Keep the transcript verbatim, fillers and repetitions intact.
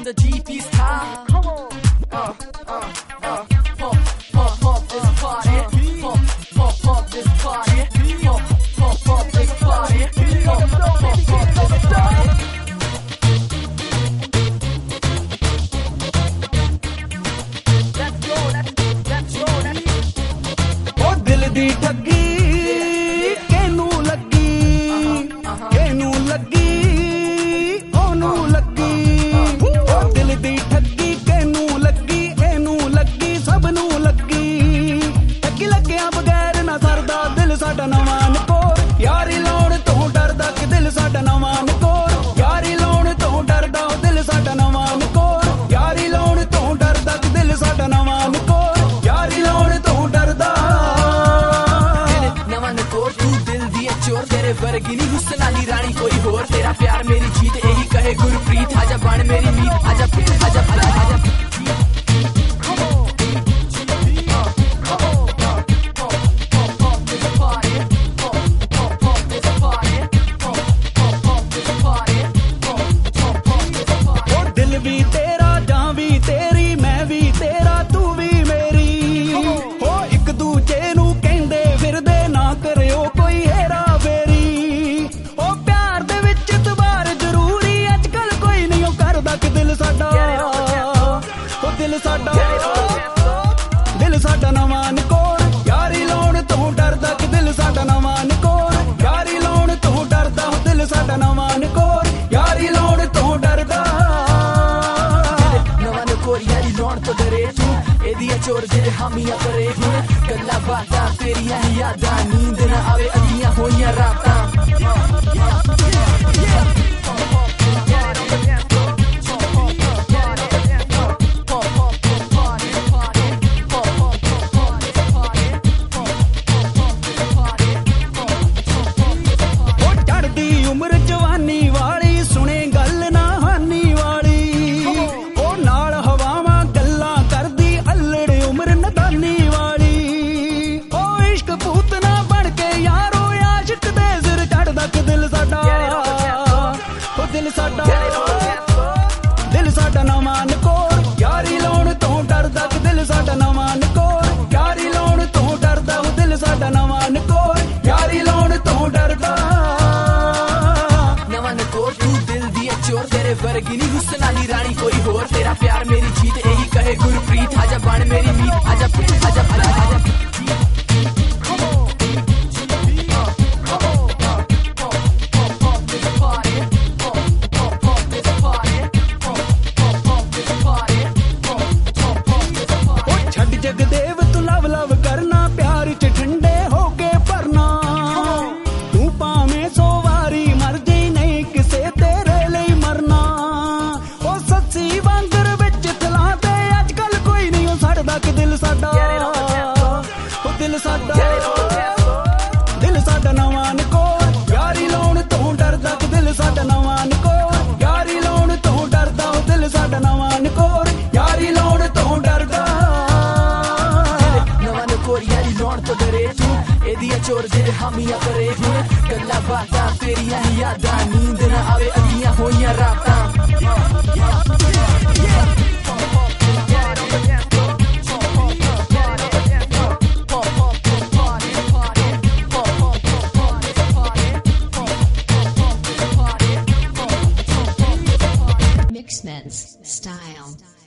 the Jeep is high. Come on, uh, uh, uh, pump, pump, pump this party, pump, pump, pump this party, pump, pump, pump this party, pump, pump, pump this party. Let's go, let's, let's go, let's. Oh, dil di thaggi, kenu laggi, kenu laggi. ਸਾਡਾ ਨਵਾਂ ਨਕੋਰ ਯਾਰੀ ਲਾਉਣ ਤੋਂ ਡਰਦਾ ਕਿ ਦਿਲ ਸਾਡਾ ਨਵਾਂ ਨਕੋਰ ਯਾਰੀ ਲਾਉਣ ਤੋਂ ਡਰਦਾ ਉਹ ਦਿਲ ਸਾਡਾ ਨਵਾਂ ਨਕੋਰ ਯਾਰੀ ਲਾਉਣ ਤੋਂ ਡਰਦਾ ਕਿ ਦਿਲ ਸਾਡਾ ਨਵਾਂ ਨਕੋਰ ਯਾਰੀ ਲਾਉਣ ਤੋਂ ਡਰਦਾ ਨਵਾਂ ਨਕੋਰ ਤੂੰ ਦਿਲ ਦੀ ਚੋਰ ਤੇਰੇ ਵਰਗੀ ਨਹੀਂ ਹੁਸਨ ਵਾਲੀ ਰਾਣੀ ਕੋਈ ਹੋਰ ਤੇਰਾ ਪਿਆਰ ਮੇਰੀ ਜੀਤ ਇਹੀ ਕਹੇ ਗੁਰਪ੍ਰੀਤ ਆਜਾ ਬਣ ਮੇਰੀ ਮੀਤ ਆਜਾ ਆਜਾ ਆਜਾ ਵੀ ਤੇਰਾ ਜਾਂ ਵੀ ਤੇਰੀ ਮੈਂ ਵੀ ਤੇਰਾ ਤੂੰ ਵੀ ਮੇਰੀ ਹੋ ਇੱਕ ਦੂਜੇ ਨੂੰ ਕਹਿੰਦੇ ਫਿਰਦੇ ਨਾ ਕਰਿਓ ਕੋਈ ਹੇਰਾ ਫੇਰੀ ਉਹ ਪਿਆਰ ਦੇ ਵਿੱਚ ਤਬਾਰ ਜ਼ਰੂਰੀ ਅੱਜ ਕੱਲ ਕੋਈ ਨਹੀਂ ਉਹ ਕਰਦਾ ਕਿ ਦਿਲ ਸਾਡਾ ਉਹ ਦਿਲ ਸਾਡਾ ਦਿਲ ਸਾਡਾ ਨਵਾਂ ਨਕੋਰ ਯਾਰੀ ਲਾਉਣ ਤੋਂ ਡਰਦਾ ਕਿ ਦਿਲ ਸਾਡਾ ਨਵਾਂ ਨਕੋਰ ਯਾਰੀ ਲਾਉਣ ਤੋਂ ਡਰਦਾ ਉਹ ਦਿਲ ਸਾਡਾ ਨਵਾਂ ਨਕੋਰ ਯਾਰੀ ਲਾਉਣ ਤੋਂ ਡਰਦਾ ਯਾਰੀ ਲਾਉਣ ਤੋਂ ਡਰੇ ਤੂੰ ਇਹਦੀਆਂ ਚੋਰ ਜਿਹੜੇ ਹਾਮੀਆਂ ਕਰੇ ਹੁਣ ਗੱਲਾਂ ਬਾਤਾਂ ਤੇਰੀਆਂ ਯਾਦਾਂ ਨੀਂਦ ਨਾ ਆਵੇ ਅੱਧੀਆਂ ਹੋਈਆਂ ਰਾਤਾਂ ਉਹ ਚੜ੍ਹਦੀ ਉਮਰ ਜਵਾਨੀ ਵਾਲੀ ਸੁਣੇ ਗੱਲ ਨਾ ਹਾਨੀ ਵਾਲੀ ਦਿਲ ਸਾਡਾ ਦਿਲ ਸਾਡਾ ਨਵਾਂ ਨਕੋਰ ਯਾਰੀ ਲਾਉਣ ਤੋਂ ਡਰਦਾ ਕਿ ਦਿਲ ਸਾਡਾ ਨਵਾਂ ਨਕੋਰ ਯਾਰੀ ਲਾਉਣ ਤੋਂ ਡਰਦਾ ਉਹ ਦਿਲ ਸਾਡਾ ਨਵਾਂ ਨਕੋਰ ਯਾਰੀ ਲਾਉਣ ਤੋਂ ਡਰਦਾ ਨਵਾਂ ਨਕੋਰ ਤੂੰ ਦਿਲ ਦੀ ਚੋਰ ਤੇਰੇ ਵਰਗੀ ਨਹੀਂ ਹੁਸਨ ਵਾਲੀ ਰਾਣੀ ਕੋਈ ਹੋਰ ਤੇਰਾ ਪਿਆਰ ਮੇਰੀ ਜੀਤ ਇਹੀ ਕਹੇ ਗੁਰਪ੍ਰੀਤ ਆਜਾ ਬਣ ਮੇਰੀ ਮੀਤ ਆਜਾ ਆਜਾ ਆਜਾ ਜਗਦੇਵ ਤੂੰ ਲਵ ਲਵ ਕਰਨਾ ਪਿਆਰ ਚ ਠੰਡੇ ਹੋ ਕੇ ਭਰਨਾ ਤੂੰ ਭਾਵੇਂ ਸੌ ਵਾਰੀ ਮਰ ਜਾਈ ਨਹੀਂ ਕਿਸੇ ਤੇਰੇ ਲਈ ਮਰਨਾ ਉਹ ਸੱਚੀ ਵਾਂਗਰ ਵਿੱਚ ਥਲਾ ਤੇ ਅੱਜ ਕੱਲ ਕੋਈ ਨਹੀਂ ਉਹ ਛੱਡਦਾ ਕਿ ਦਿਲ ਸਾਡਾ ਉਹ ਦਿਲ ਸਾਡਾ ਦਿਲ ਸਾਡਾ ਨਵਾਂ ਨਕੋਰ ਯਾਰੀ ਲਾਉਣ ਤੋਂ ਡਰਦਾ ਕਿ ਦਿਲ ਸਾਡਾ ਨਵਾਂ ਨਕੋਰ ਯਾਰੀ ਲਾਉਣ ਤੋਂ ਡਰਦਾ ਉਹ ਦਿਲ ਸਾਡਾ ਨਵਾਂ ਨਕੋਰ ਯਾਰੀ ਲਾਉਣ ਤੋਂ ਡਰਦਾ ਯਾਰੀ ਲਾਉਣ ਤੋਂ ਡਰੇ ਤੂੰ ਇਹਦੀਆਂ ਚੋਰ ਜਿਹੜੇ ਹਾਮੀਆਂ ਕਰੇ ਹੁਣ ਗੱਲਾਂ ਬਾਤਾਂ ਤੇਰੀਆਂ ਯਾਦਾਂ ਨੀਂਦ ਨਾ ਆਵੇ ਅੱਧੀਆਂ ਹੋਈਆਂ ਰਾਤਾਂ Mixmen's style.